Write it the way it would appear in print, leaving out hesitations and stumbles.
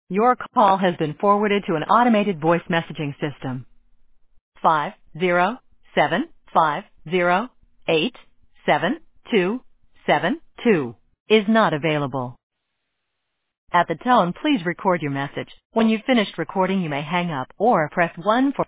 Your call has been forwarded to an automated voice messaging system. 50750872272 is not available. At the tone, please record your message. When you've finished recording, you may hang up or press 1 for